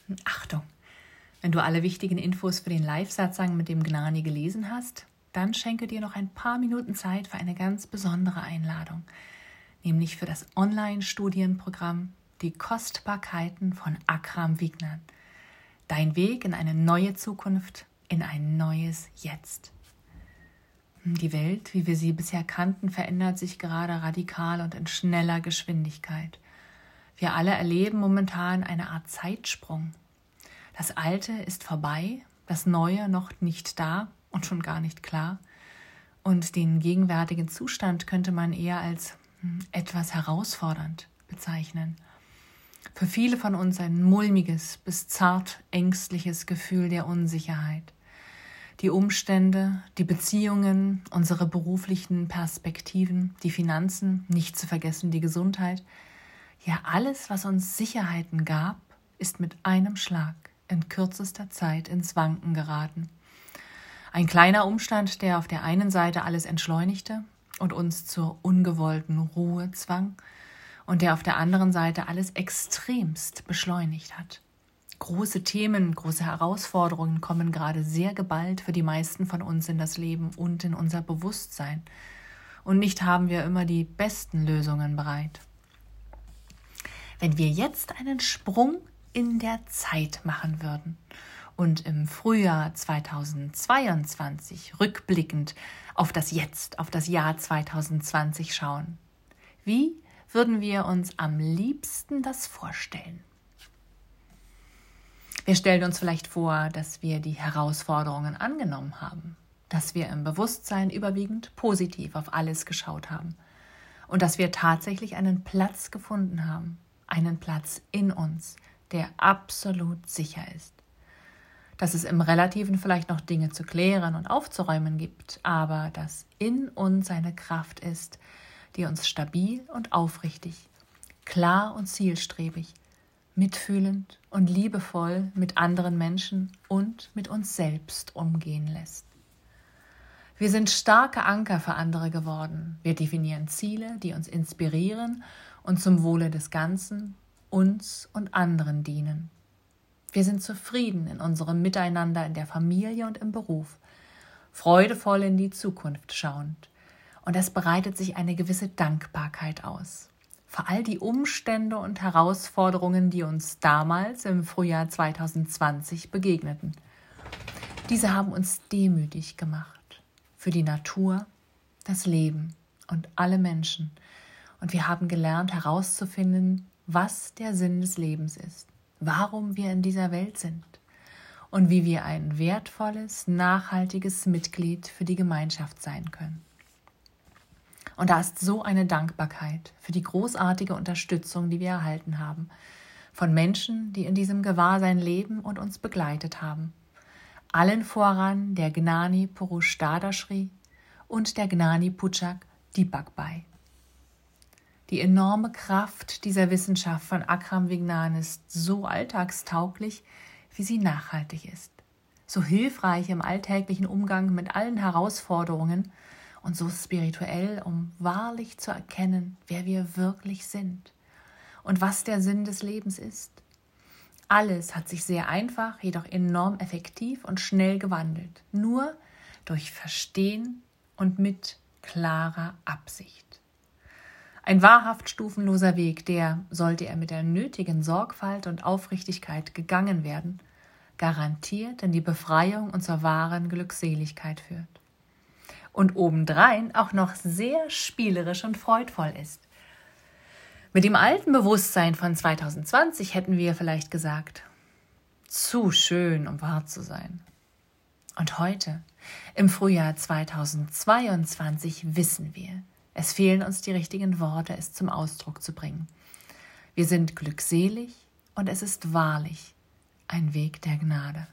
Achtung! Wenn du alle wichtigen Infos für den Live-Satsang mit dem Gnani gelesen hast, dann schenke dir noch ein paar Minuten Zeit für eine ganz besondere Einladung, nämlich für das Online-Studienprogramm Die Kostbarkeiten von Akram Vignan. Dein Weg in eine neue Zukunft, in ein neues Jetzt. Die Welt, wie wir sie bisher kannten, verändert sich gerade radikal und in schneller Geschwindigkeit. Wir alle erleben momentan eine Art Zeitsprung. Das Alte ist vorbei, das Neue noch nicht da und schon gar nicht klar. Und den gegenwärtigen Zustand könnte man eher als etwas herausfordernd bezeichnen. Für viele von uns ein mulmiges bis zart ängstliches Gefühl der Unsicherheit. Die Umstände, die Beziehungen, unsere beruflichen Perspektiven, die Finanzen, nicht zu vergessen die Gesundheit. Ja, alles, was uns Sicherheiten gab, ist mit einem Schlag in kürzester Zeit ins Wanken geraten. Ein kleiner Umstand, der auf der einen Seite alles entschleunigte und uns zur ungewollten Ruhe zwang und der auf der anderen Seite alles extremst beschleunigt hat. Große Themen, große Herausforderungen kommen gerade sehr geballt für die meisten von uns in das Leben und in unser Bewusstsein. Und nicht haben wir immer die besten Lösungen bereit. Wenn wir jetzt einen Sprung in der Zeit machen würden und im Frühjahr 2022 rückblickend auf das Jetzt, auf das Jahr 2020 schauen, wie würden wir uns am liebsten das vorstellen? Wir stellen uns vielleicht vor, dass wir die Herausforderungen angenommen haben, dass wir im Bewusstsein überwiegend positiv auf alles geschaut haben und dass wir tatsächlich einen Platz gefunden haben, einen Platz in uns, der absolut sicher ist. Dass es im Relativen vielleicht noch Dinge zu klären und aufzuräumen gibt, aber dass in uns eine Kraft ist, die uns stabil und aufrichtig, klar und zielstrebig, mitfühlend und liebevoll mit anderen Menschen und mit uns selbst umgehen lässt. Wir sind starke Anker für andere geworden. Wir definieren Ziele, die uns inspirieren und zum Wohle des Ganzen, uns und anderen dienen. Wir sind zufrieden in unserem Miteinander in der Familie und im Beruf, freudevoll in die Zukunft schauend. Und es breitet sich eine gewisse Dankbarkeit aus. Für all die Umstände und Herausforderungen, die uns damals im Frühjahr 2020 begegneten. Diese haben uns demütig gemacht für die Natur, das Leben und alle Menschen. Und wir haben gelernt herauszufinden, was der Sinn des Lebens ist, warum wir in dieser Welt sind und wie wir ein wertvolles, nachhaltiges Mitglied für die Gemeinschaft sein können. Und da ist so eine Dankbarkeit für die großartige Unterstützung, die wir erhalten haben, von Menschen, die in diesem Gewahrsein leben und uns begleitet haben. Allen voran der Gnani Purush Dadashri und der Gnani Puchak Deepak Bhai. Die enorme Kraft dieser Wissenschaft von Akram Vignan ist so alltagstauglich, wie sie nachhaltig ist. So hilfreich im alltäglichen Umgang mit allen Herausforderungen und so spirituell, um wahrlich zu erkennen, wer wir wirklich sind und was der Sinn des Lebens ist. Alles hat sich sehr einfach, jedoch enorm effektiv und schnell gewandelt. Nur durch Verstehen und mit klarer Absicht. Ein wahrhaft stufenloser Weg, der, sollte er mit der nötigen Sorgfalt und Aufrichtigkeit gegangen werden, garantiert in die Befreiung und zur wahren Glückseligkeit führt. Und obendrein auch noch sehr spielerisch und freudvoll ist. Mit dem alten Bewusstsein von 2020 hätten wir vielleicht gesagt, zu schön, um wahr zu sein. Und heute, im Frühjahr 2022, wissen wir, es fehlen uns die richtigen Worte, es zum Ausdruck zu bringen. Wir sind glückselig und es ist wahrlich ein Weg der Gnade.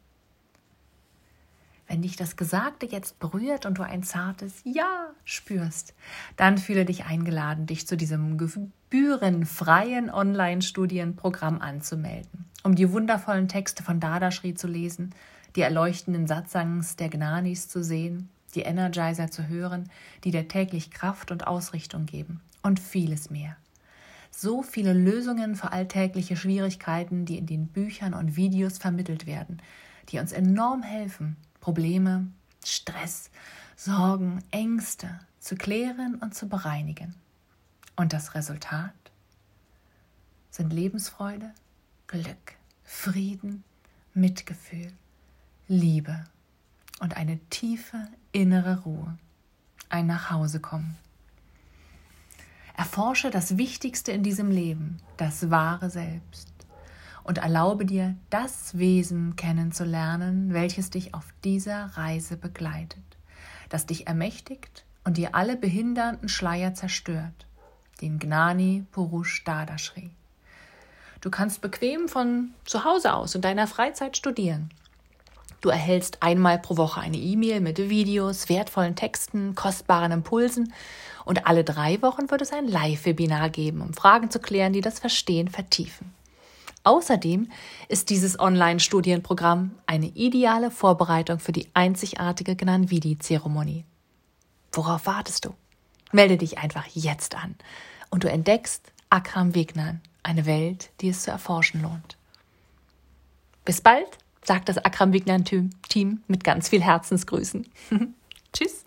Wenn dich das Gesagte jetzt berührt und du ein zartes Ja spürst, dann fühle dich eingeladen, dich zu diesem gebührenfreien Online-Studienprogramm anzumelden, um die wundervollen Texte von Dadashri zu lesen, die erleuchtenden Satsangs der Gnanis zu sehen, die Energizer zu hören, die dir täglich Kraft und Ausrichtung geben und vieles mehr. So viele Lösungen für alltägliche Schwierigkeiten, die in den Büchern und Videos vermittelt werden, die uns enorm helfen, Probleme, Stress, Sorgen, Ängste zu klären und zu bereinigen. Und das Resultat sind Lebensfreude, Glück, Frieden, Mitgefühl, Liebe und eine tiefe innere Ruhe, ein Nachhausekommen. Erforsche das Wichtigste in diesem Leben, das wahre Selbst, und erlaube dir, das Wesen kennenzulernen, welches dich auf dieser Reise begleitet, das dich ermächtigt und dir alle behindernden Schleier zerstört, den Gnani Purush Dadashri. Du kannst bequem von zu Hause aus in deiner Freizeit studieren. Du erhältst einmal pro Woche eine E-Mail mit Videos, wertvollen Texten, kostbaren Impulsen und alle 3 Wochen wird es ein Live-Webinar geben, um Fragen zu klären, die das Verstehen vertiefen. Außerdem ist dieses Online-Studienprogramm eine ideale Vorbereitung für die einzigartige Gnanvidi-Zeremonie. Worauf wartest du? Melde dich einfach jetzt an und du entdeckst Akram Vignan, eine Welt, die es zu erforschen lohnt. Bis bald, sagt das Akram Vignan-Team mit ganz viel Herzensgrüßen. Tschüss.